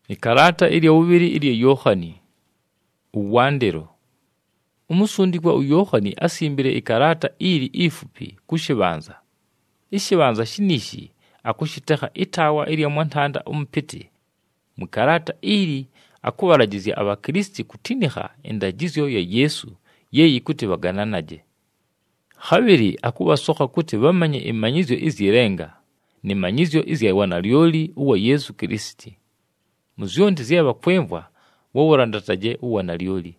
Ikarata ili ubiri ili Yohani uwandero. Umusundikwa Yohani asimbire ikarata ili ifupi kushibanza. Ishibanza shinishi akushiteka itawa ili mwantanda umpiti. Mukarata ili akubaragizya abakristi kutiniha endagizyo ya Yesu yeyi kuti bagananaje. Habiri akubasoka kuti bamanye imanyizyo izirenga ni manyizyo izyawana lyoli uwa Yesu Kristi. Muzyondi ziyaba kwemvwa woworandataje uwana lyoli.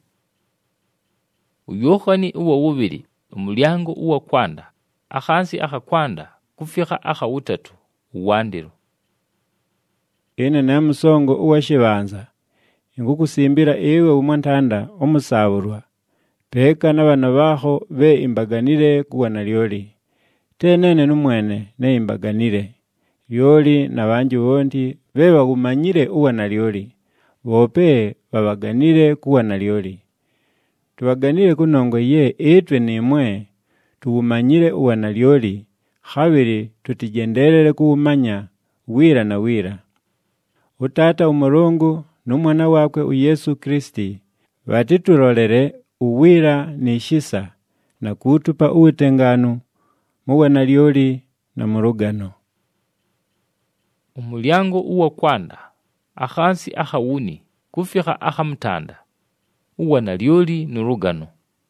Yohani uwa wubiri umulyango uwa kwanda akhansi akakwanda kufika akawutatu uwandiro. Ine namusongo uwa shibanza ingukusimbira ewe umwantanda omusaburwa peka n'abana baho be imbaganire kuwana lyoli tenene numwene ne imbaganire lyoli nabanji bondi be bagumanyire uwana lyoli bope babaganire kuwana lyoli tubaganire kunongo ye etwe nimwe tuumanyire uwana lyoli habiri tutigenderere kuumanya wira na wira. Utata umurungu n'umwana wakwe uYesu Kristi batiturolere uwira nishisa na kutupa uwitengano muwana lyoli na murugano. Umulyango uwa kwanda akhansi akawuni kufika akamtanda uwana lyoli n'urugano.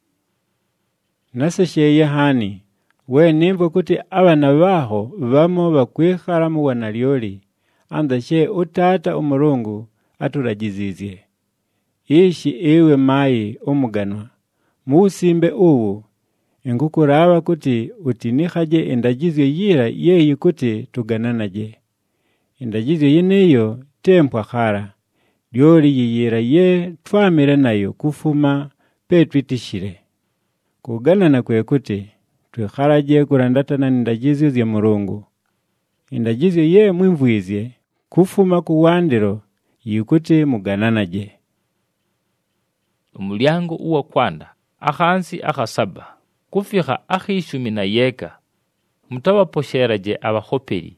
Naseshe Yohani we nimvo kuti abana baho bamo bakwikhala muwana lyoli andashe utata umurungu aturagizizye. Ishi ewe mayi umuganwa musimbe uwu ingukuraba kuti utinihaje endagizyo yira yeyi kuti tugananaje. Endagizyo yeneyo tempwa khara lyoli yiyira ye twamire nayo kufuma petwitishire. Kuganana kwe kuti twikharaje kurandatana n'endagizyo zya Murungu. Endagizyo ye mwimvwizye kufuma kuwandiro yikuti mugananaje. Umulyango uwa kwanda akhansi akasaba kufika akhishumi na yeka mutabaposheraje abahoperi.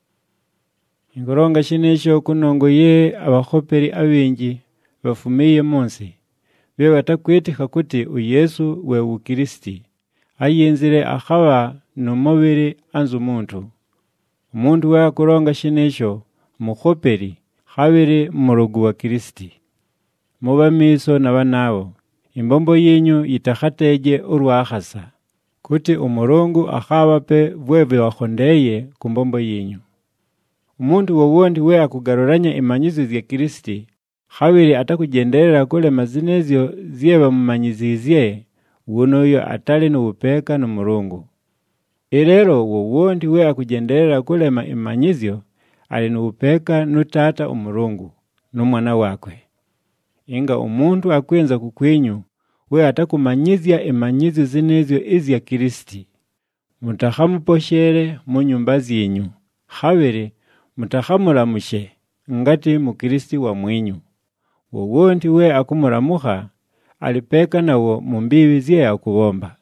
Ingoronga shinesho kunongo ye abahoperi abinji bafumiye munsi be batakwetika kuti uYesu we ukristi ayenzire akhaba n'umubiri anzu umuntu we akuronga shinesho muhoperi habiri murugu wa Kristi. Muba miso na banabo imbombo yenyu itakhateje urwakhasa kuti umurungu akhaba pe bwebe wakhondeye kumbombo yenyu. Umuntu wowondi we akugaruranya imanyizo zya Kristi habiri atakugenderera kule mazinezyo ziyeba mumanyizizye unoyo atali n'ubupeka n'umurungu. Erero wowondi we akugenderera kule imanyizyo ali n'ubupeka n'utata umurungu n'umwana wakwe. Inga umuntu akwenza kukwenyu we atakumanyizya imanyizo zinezyo izya Kristi mutakhamuposhere mu nyumba zenyu habiri mutakhamulamushe ngati mu Kristi wa mwenyu. Wowondi we akumuramuha alipeka nawo mu mbibi zye akubomba.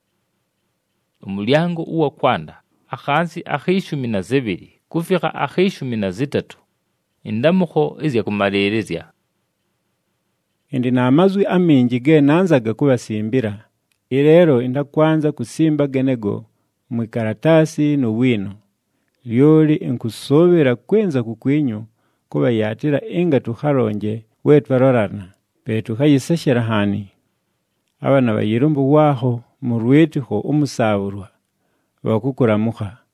Umulyango uwa kwanda akhansi akhishumi na zibiri kufika akhishumi na zitatu indamuko izya kumalelezya. Indi na amazwi aminji ge nanzaga kubasimbira. Irero indakwanza kusimba genego mwikaratasi n'uwino. Lyoli inkusobera kwenza kukwenyu kuba yatira inga tukharonje wetwarorana. Petu khayisashira hani. Abana bayirumbu waho murwetiho umusaburwa. Wakukuramuha.